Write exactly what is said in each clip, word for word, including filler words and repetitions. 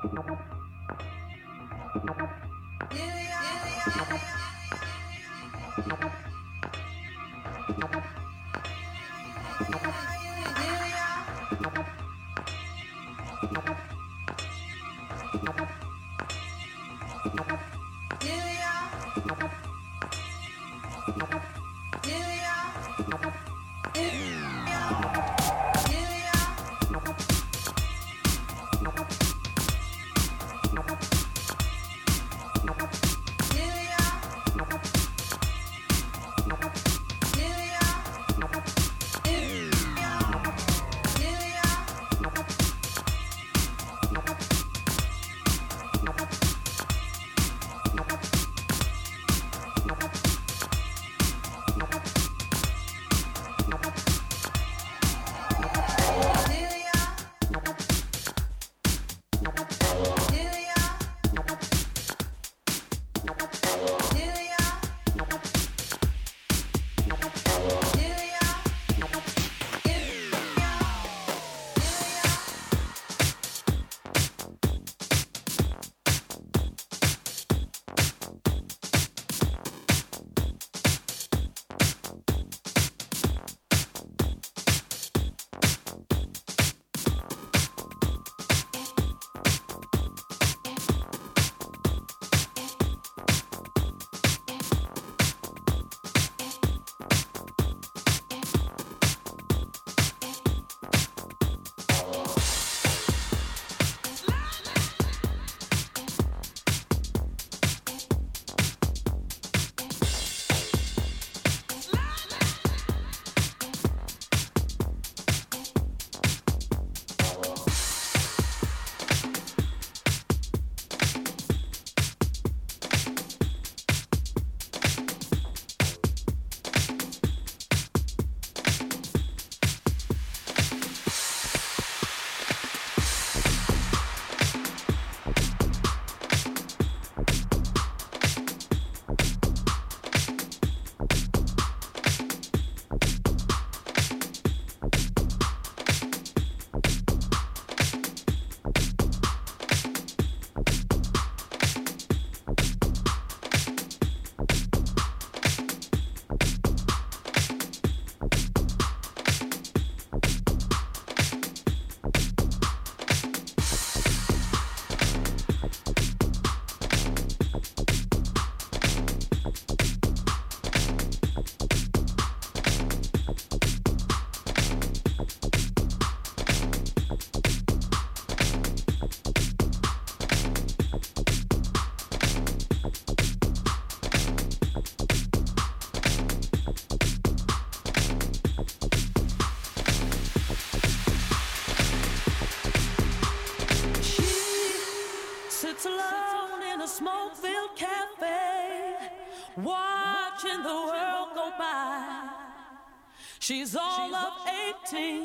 She's all of eighteen.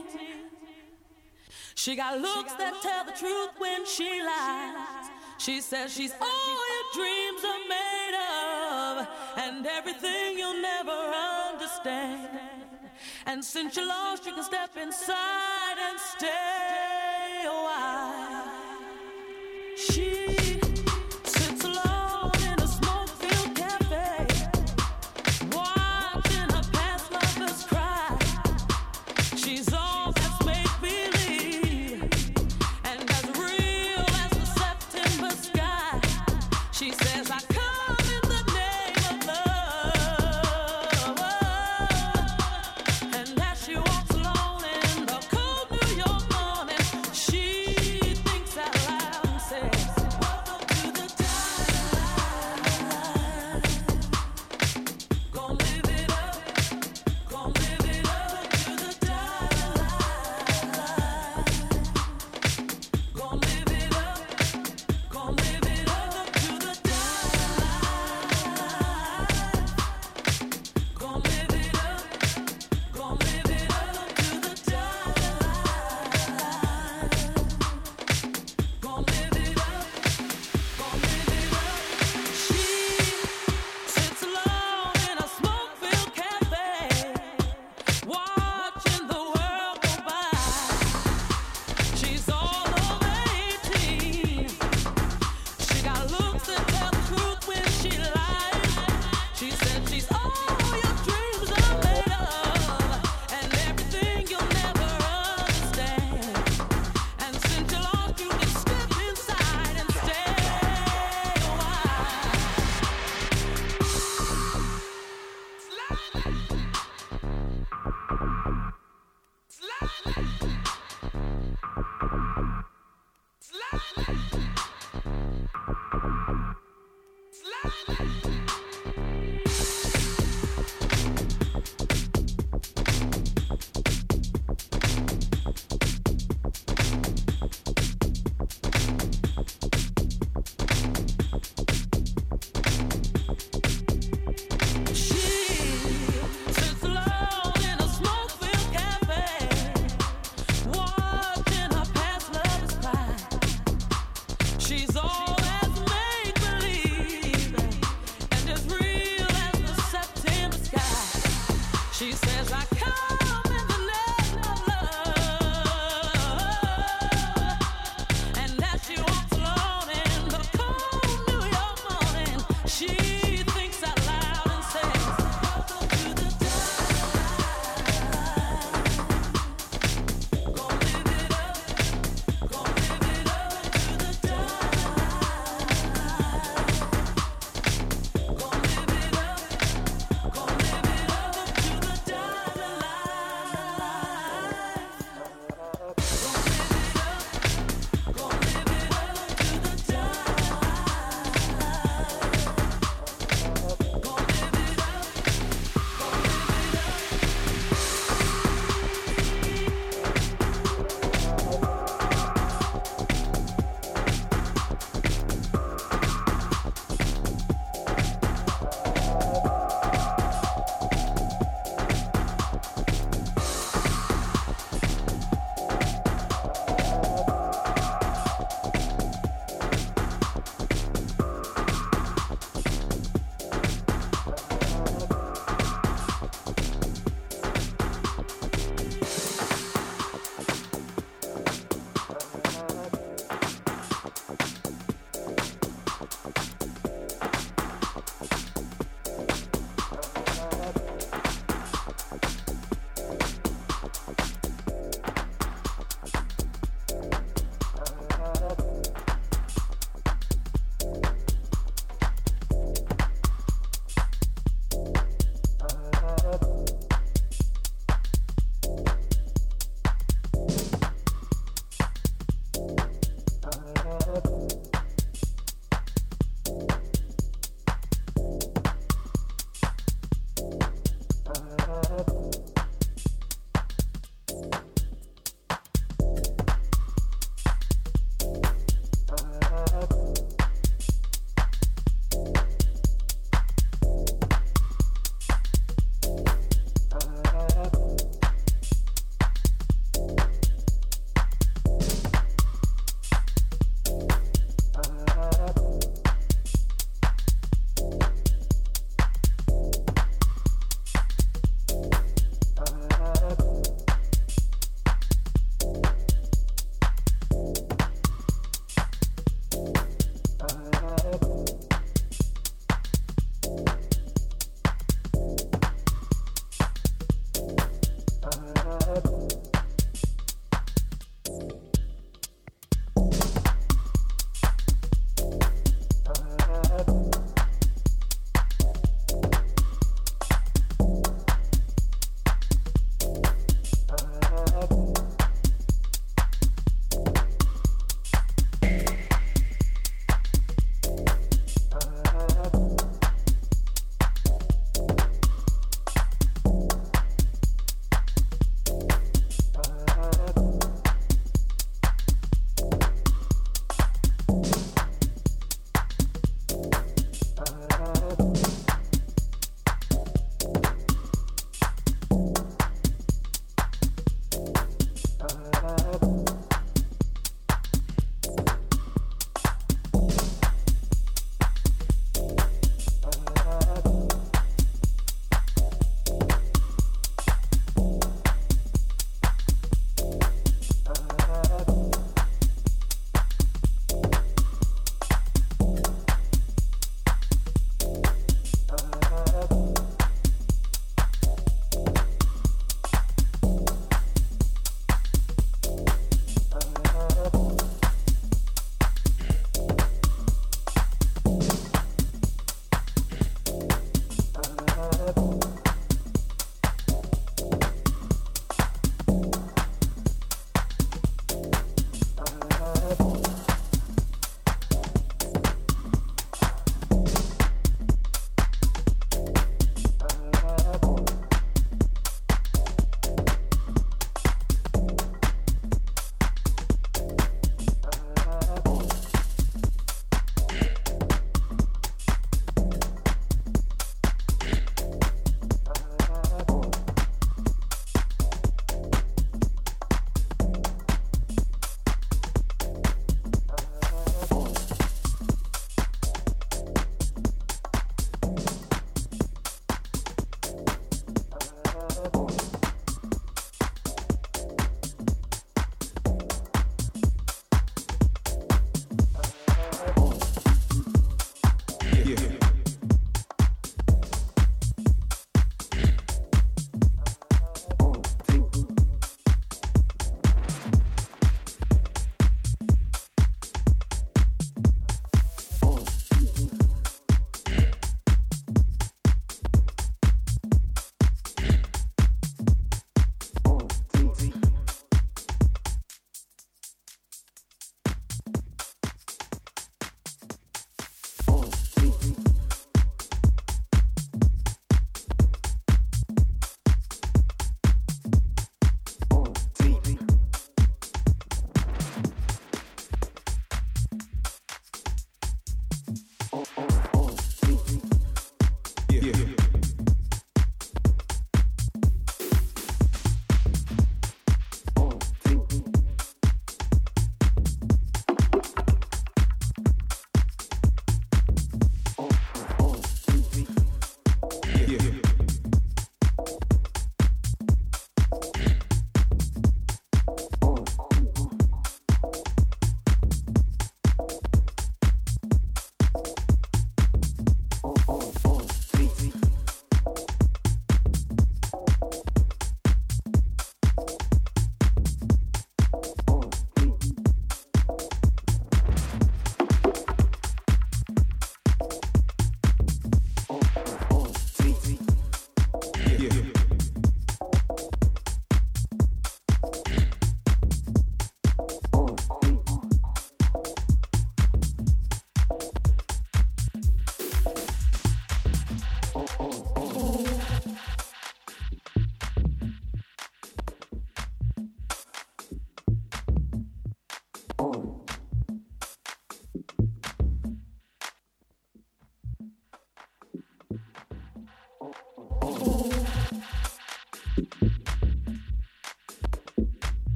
She got looks that tell the truth when she lies. She says she's all your dreams are made of, and everything you'll never understand. And since you're lost, you can step inside and stay a while. She She thinks out loud and says, Uh,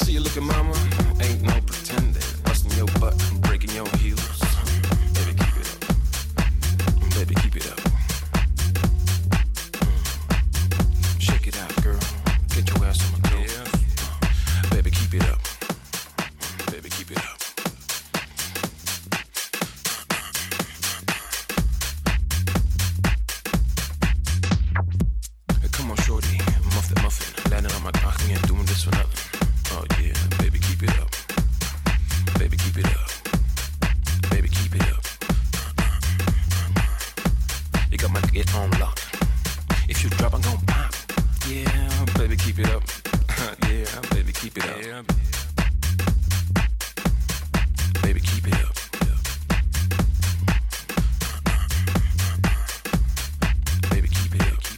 see you looking, mama. Ain't no pretending. Busting your butt, breaking your heels. Baby, keep it up. Baby, keep it up. Mm. Shake it out, girl. Get your ass on my toes. Yeah. Baby, keep it up. Baby, keep it up. Come on, shorty, muff that muffin. Landing on my cock, we ain't doing this for nothing. Oh yeah, baby, keep it up. Baby, keep it up. Baby, keep it up. You got my get on lock. If you drop, I'm gon' pop. Yeah, baby, keep it up. Yeah, baby, keep it up. Yeah. Baby, keep it up. Baby, keep it up.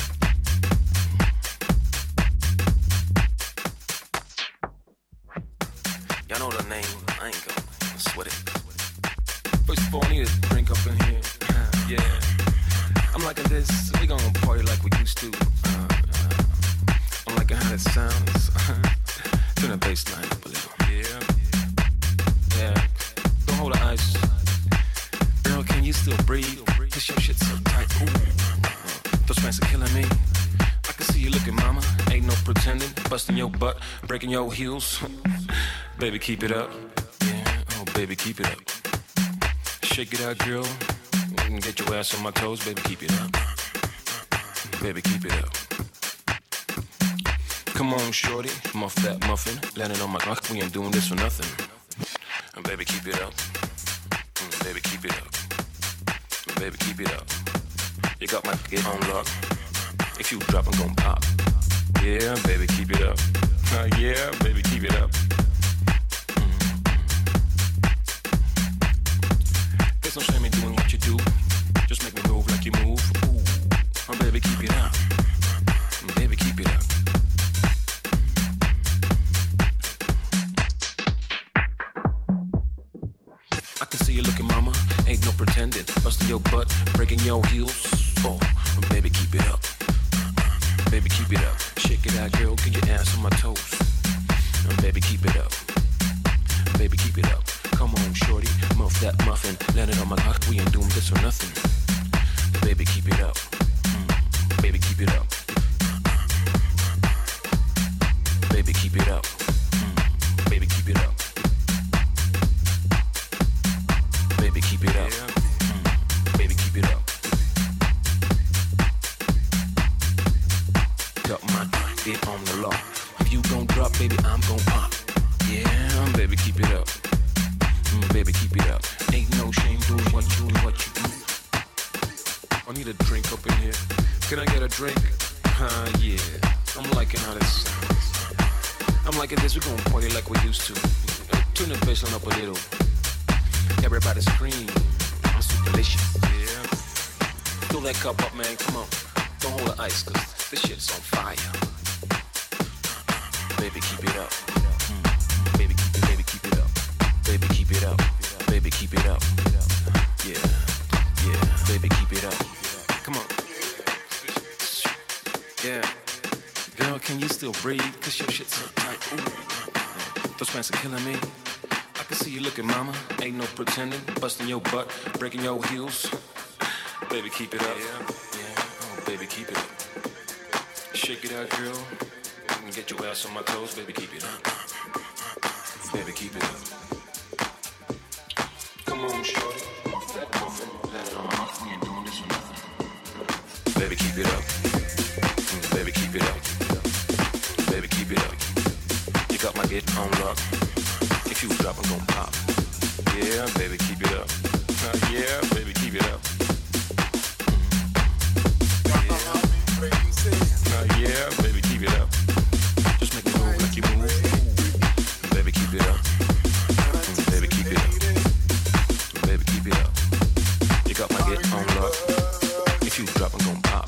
Y'all know the name. I ain't gonna sweat it. First of all, I need a drink up in here. Yeah. I'm liking this. We gonna party like we used to. Uh, uh, I'm liking how it sounds. Turn the bass line up a little. Yeah. Yeah. Don't hold the ice. Girl, can you still breathe? Cause your shit's so tight. Ooh. Those fans are killing me. I can see you looking, mama. Ain't no pretending. Busting your butt, breaking your heels. Baby, keep it up. Yeah. Oh, baby, keep it up. Shake it out, girl. Get your ass on my toes, baby, keep it up. Baby, keep it up. Come on, shorty, muff that muffin. Landing on my cock, we ain't doing this for nothing. And baby, keep it up. Mm, baby, keep it up. Baby, keep it up. You got my get on lock. If you drop, I'm gon' pop. Yeah, baby, keep it up. Uh, yeah, baby, keep it up. Mm. There's no shame in doing what you do. Just make me move like you move. Ooh. Oh, baby, keep it up. Baby, keep it up. I can see you looking, mama. Ain't no pretending. Busting your butt, breaking your heels. Oh, baby, keep it up. Baby, keep it up. Shake it out, girl. Get your ass on my toes. Baby, keep it up. Baby, keep it up. Come on, shorty. Muff that muffin. Land it on my cock. We ain't doing this for nothing. Baby, keep it up. Mm. Baby, keep it up. Baby, keep it up. Mm. Baby, keep it up. Baby, keep it up. Mm. Baby, keep it up. Got my it on the law. If you gon' drop, baby, I'm gon' pop. Yeah, baby, keep it up. Mm, baby, keep it up. Ain't no shame doing what you do, what you do. I need a drink up in here. Can I get a drink? Uh, yeah. I'm liking how this sounds. I'm liking this. We're gonna party like we used to. Turn the bassline up a little. Everybody scream. I'm super delicious. Yeah. Fill that cup up, man. Come on. Don't hold the ice, cause this shit is on fire. Baby, keep it up. Mm. Baby, keep it, baby, keep it up. Baby, keep it up. Baby, keep it up. Yeah, yeah. Baby, keep it up. Come on. Yeah. Girl, can you still breathe? Cause your shit's so tight. Ooh. Those pants are killing me. I can see you looking, mama. Ain't no pretending. Busting your butt, breaking your heels. Baby, keep it up. Yeah. Oh, baby, keep it up. Shake it out, girl. Get your ass on my toes, baby, keep it up. Baby, keep it up. Come on, shorty. That muffin, let it on my mouth. We ain't doing this for nothing. Baby, keep it up. Baby, keep it up. Baby, keep it up. You got my get on lock. If you drop, I'm gon' pop. Yeah, baby, keep it up. Uh, yeah, baby, keep it up. Uh, yeah, baby, keep it up. Just make me move like you move. Baby, keep it up. Mm, baby, keep it up. Baby, keep it up. You got my get on lock. If you drop, I'm gon' pop.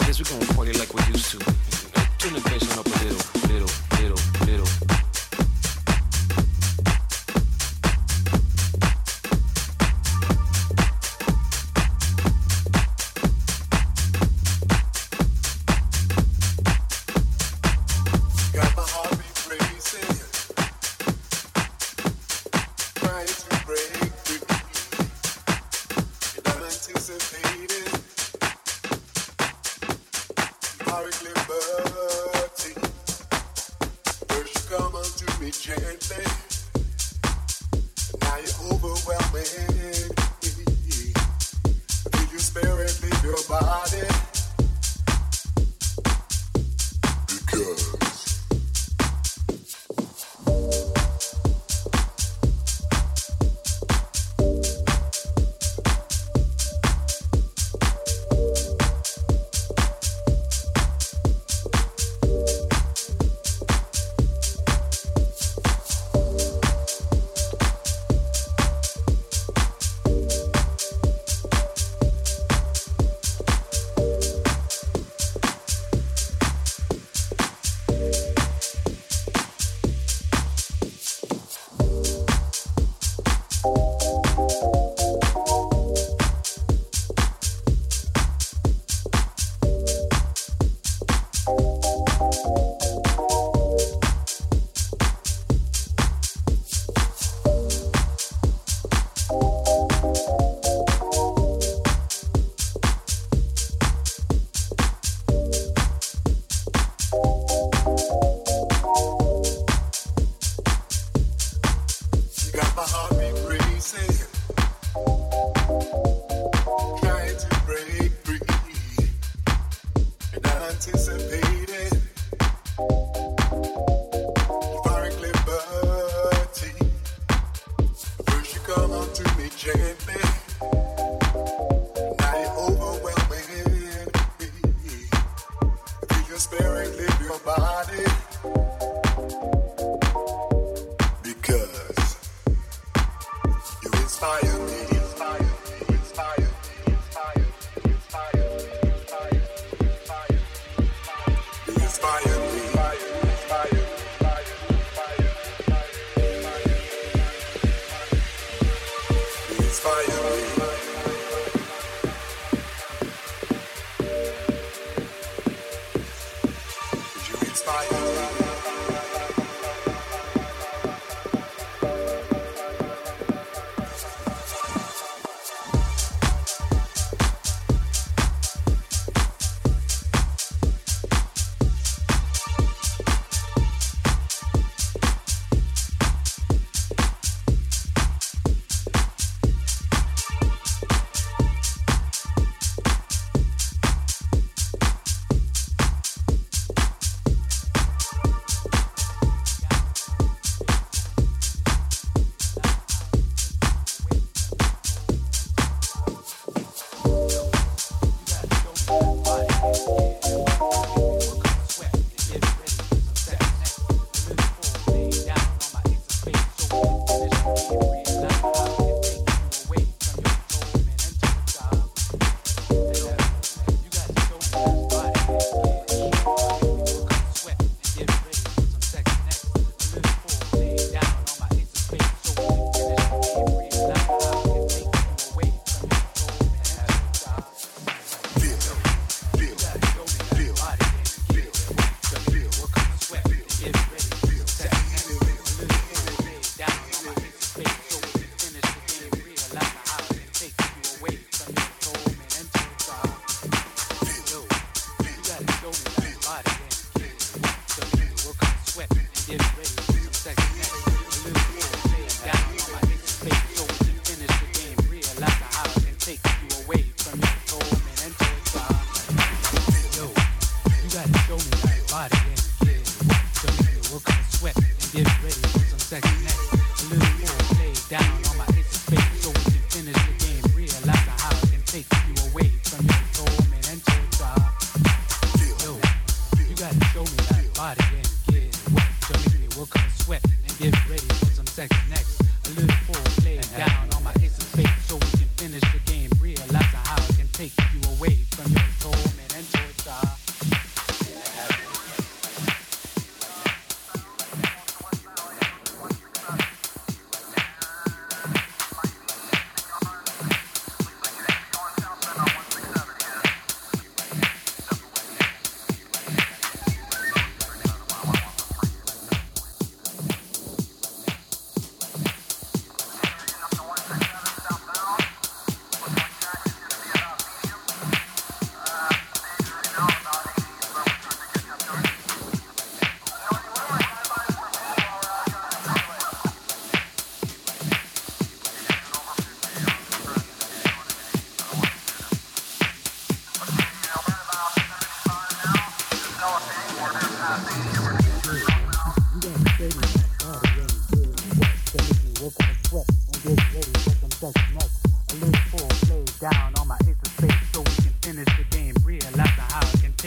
this, we're gonna party like we used to. Turn the bass on up a little, little, little, little. Take you away from your torment and torture.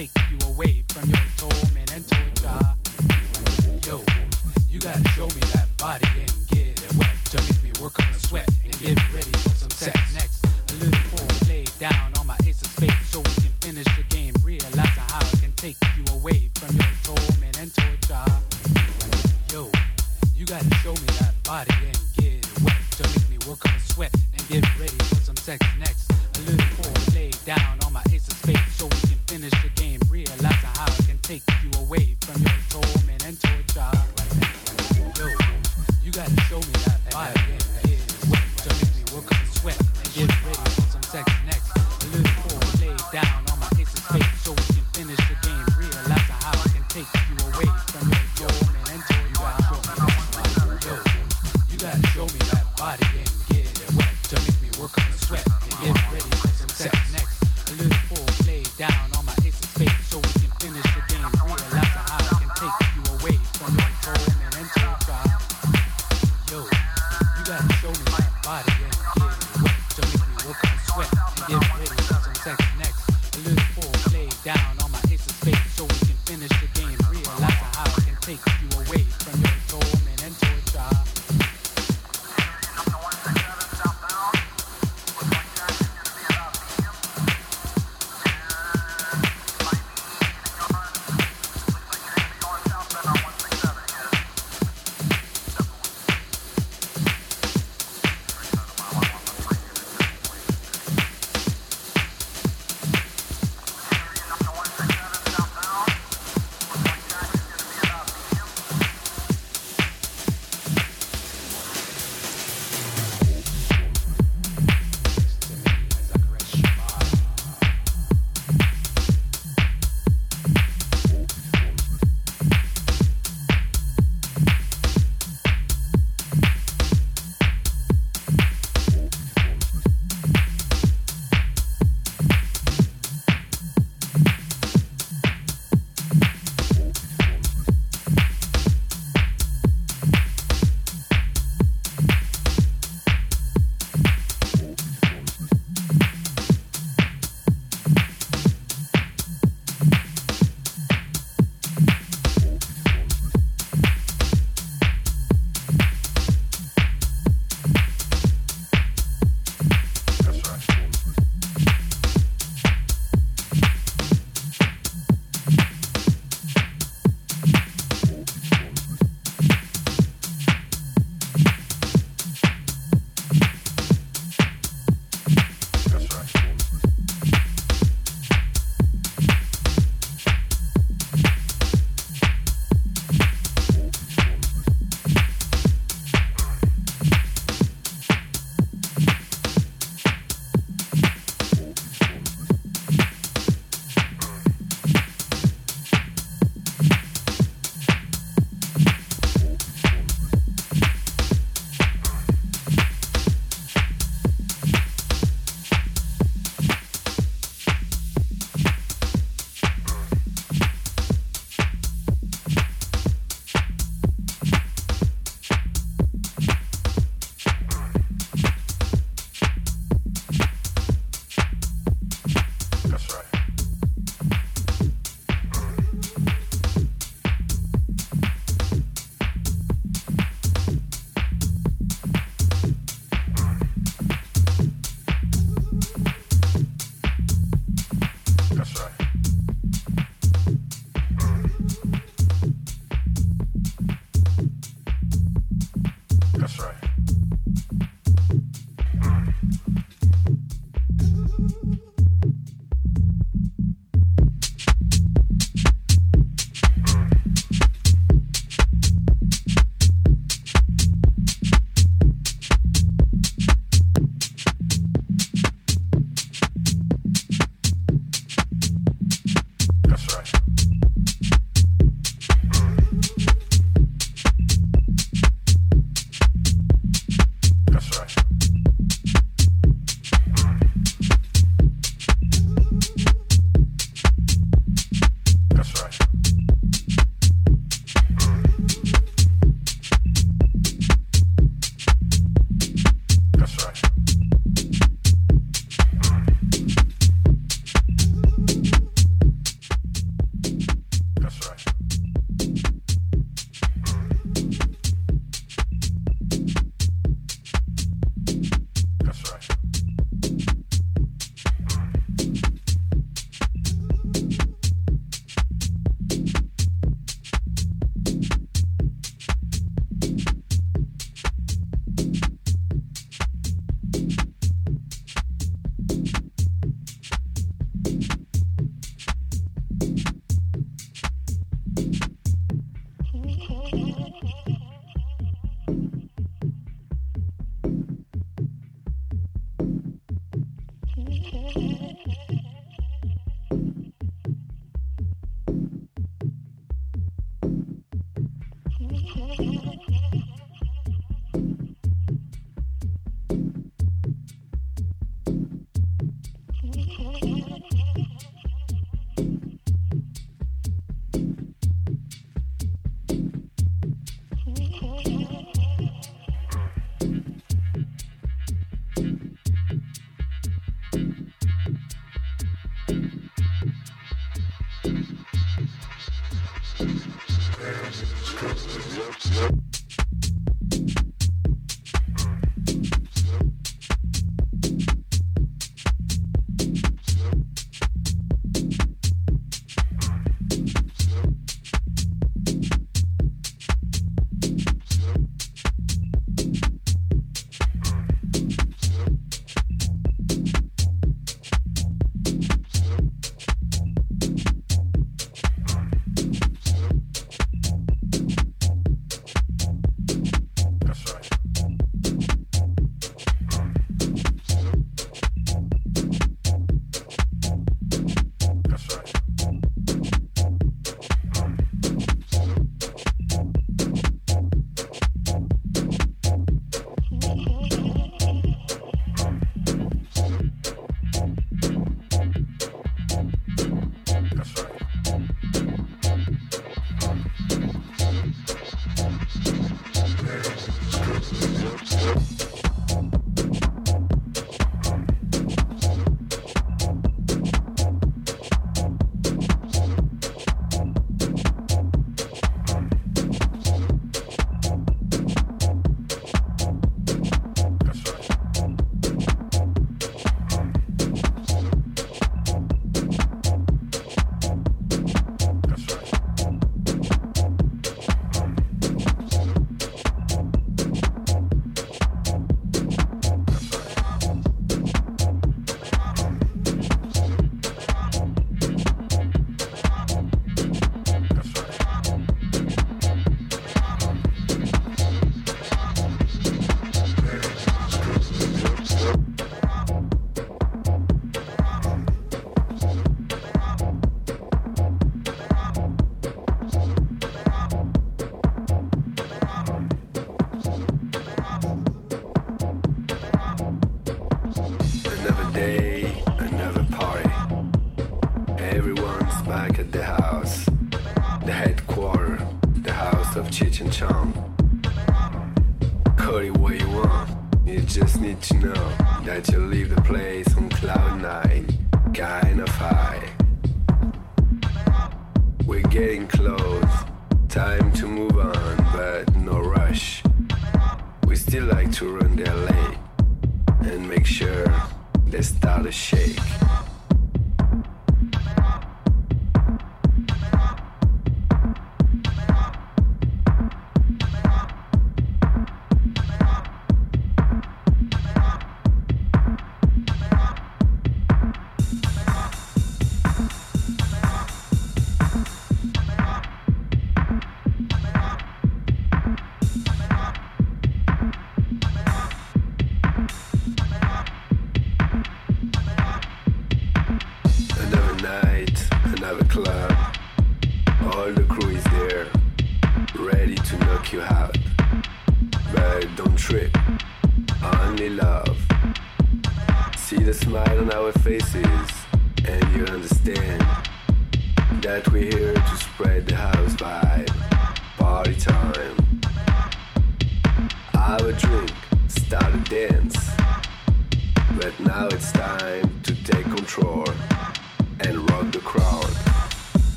take you away from your torment and torture. Yo, you gotta show me that body and get it wet to make me work up a sweat and get ready for some sex. Next, a little foreplay down on my ace of spades so we can finish the game. Realizing how I can take you away from your torment and torture. Yo, you gotta show me that body and get it wet to make me work up a sweat and get ready for some sex. Next, a little foreplay down on my ace of spades so we can finish the game. Realizing how I can take you away from your torment and torture. Yo, you gotta show me that body and get it wet to make me work up a sweat and get ready for some sex. Next, a little foreplay down on my ace of spades so we can finish the game. Realizing how I can take you away from your torment and torture. Yo, you gotta show me that body and get it wet to make me work up a sweat and get ready for some sex. Next, a little foreplay down on my ace of spades so we can finish the game. Realizing how I can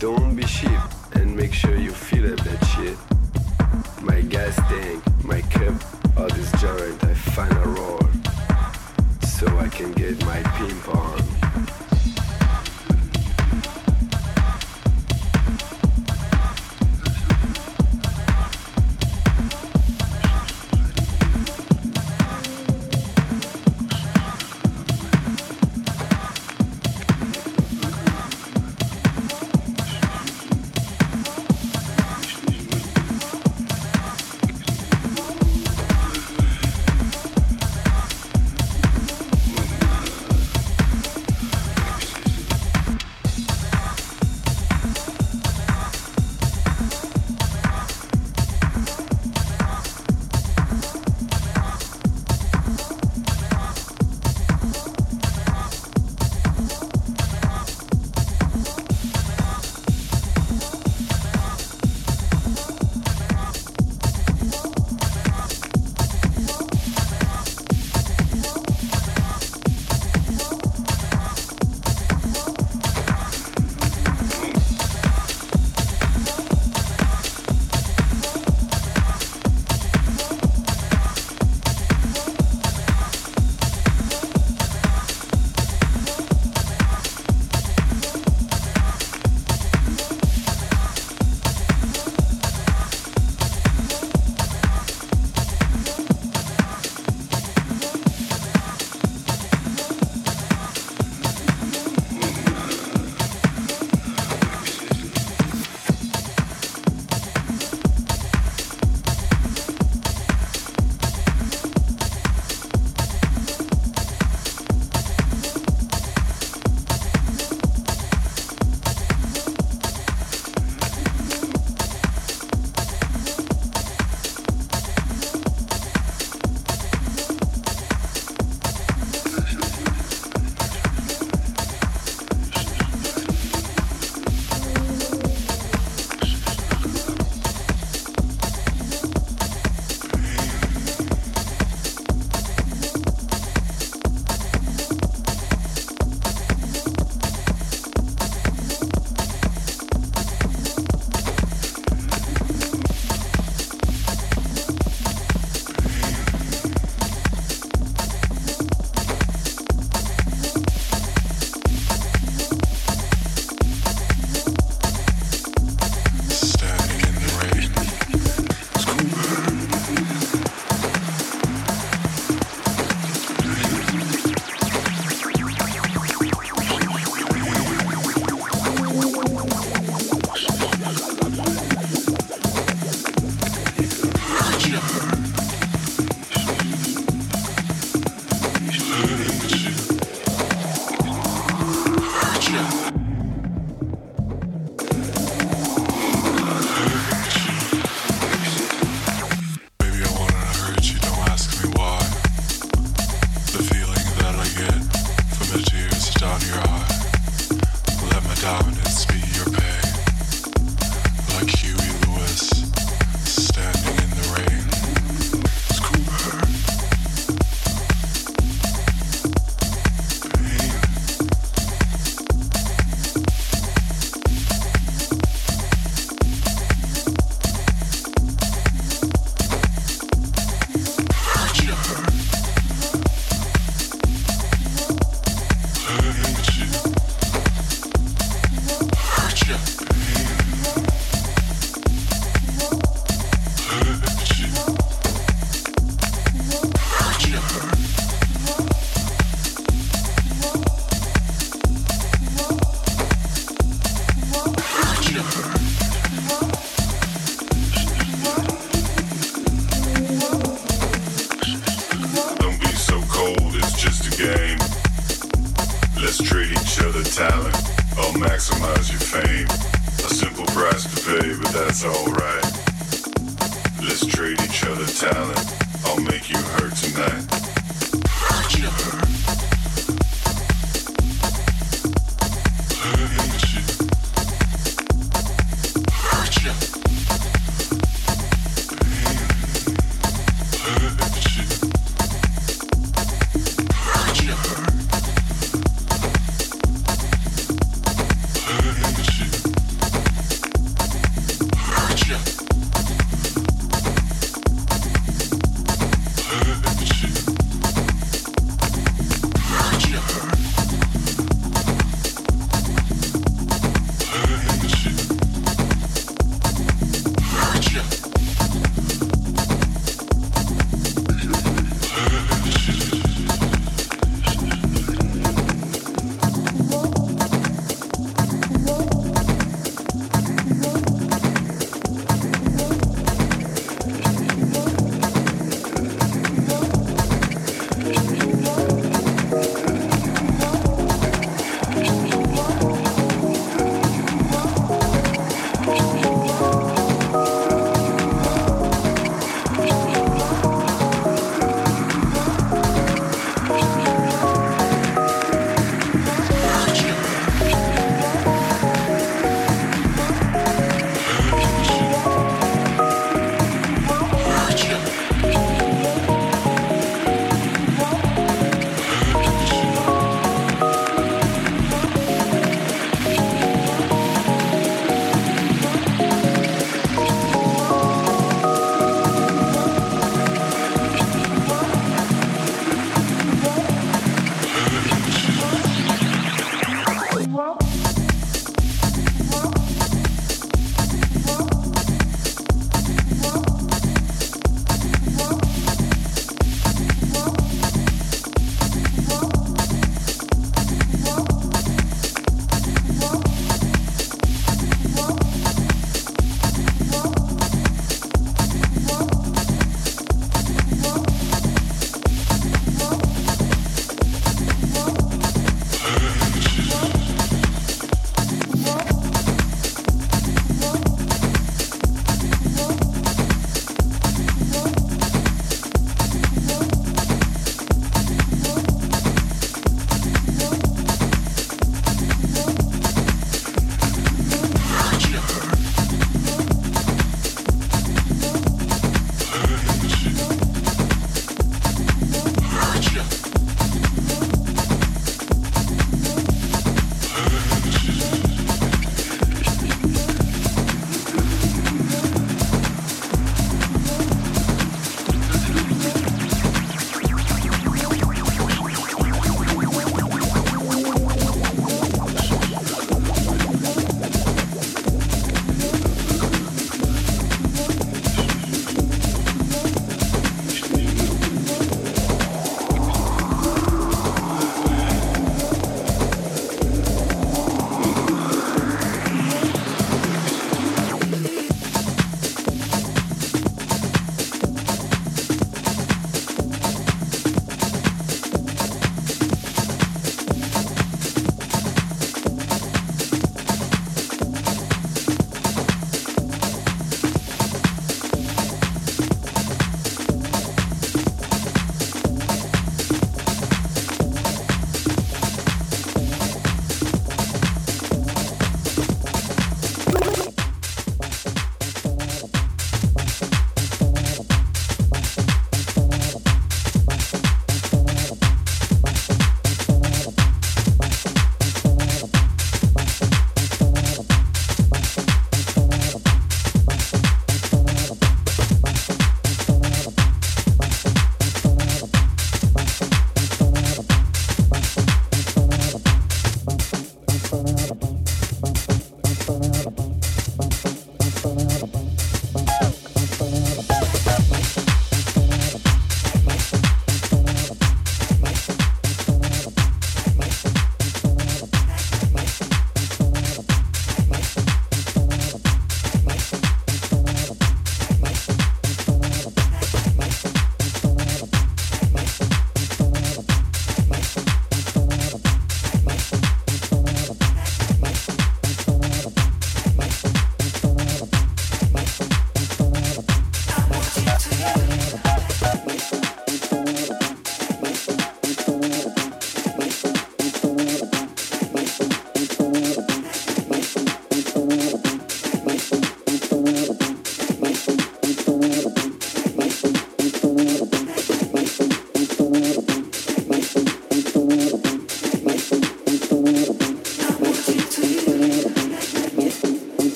Don't be cheap and make sure you fill up that shit. My gas tank, my cup, all this joint, I find a roll so I can get my pimp on.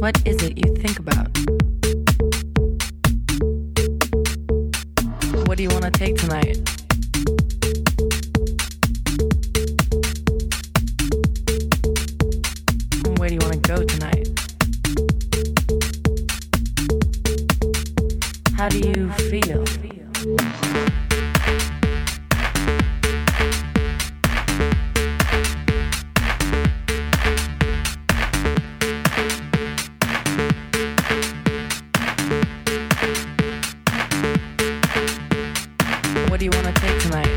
What is it you think about? What do you want to take tonight? Where do you want to go tonight? How do you feel? What do you want to take tonight?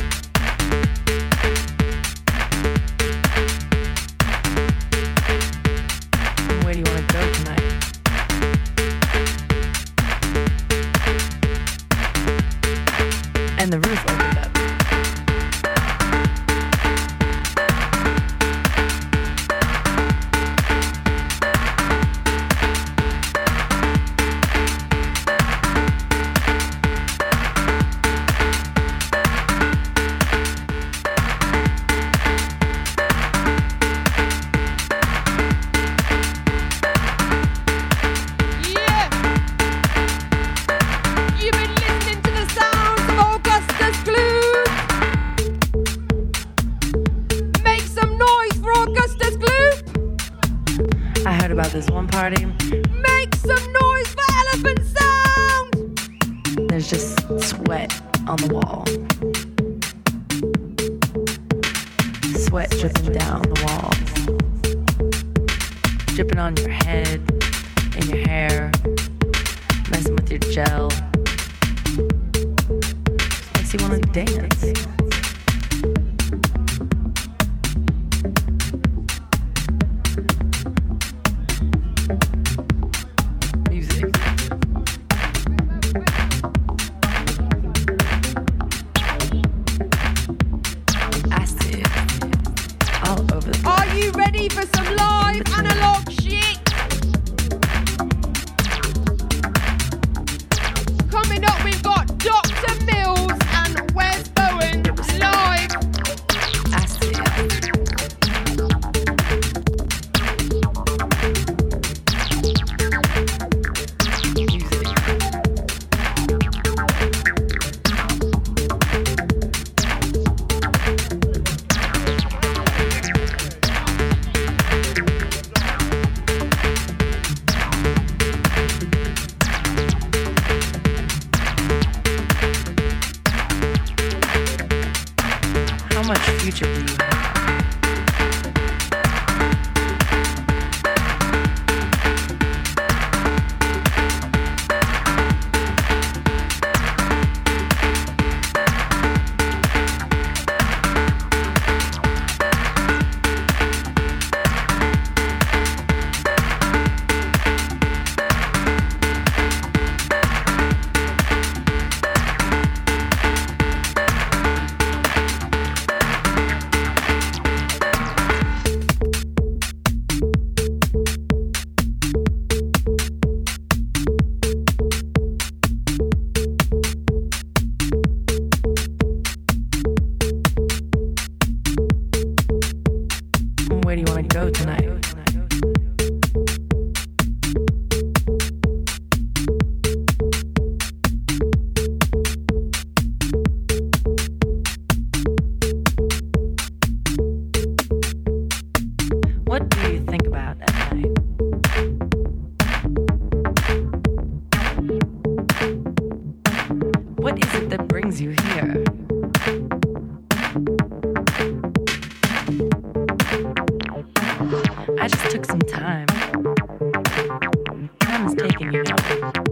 Where do you want to go tonight? And the roof opened up. This one party. Make some noise for Elephant Sound! There's just sweat on the wall. Sweat dripping down the walls. Dripping on your head, in your hair, messing with your gel. Makes you want to dance. For some live analog shit. Coming up, we've got Doctor Mills and Wes Bowen live. Acid. How much future do you have? Where do you want to go tonight? What do you think about at night? What is it that brings you here? I just took some time. Time is taking you now.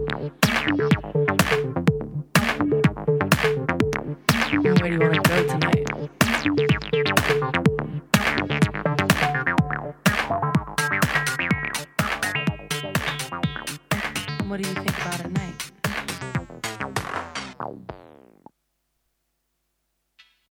Where do you want to go tonight? What do you think?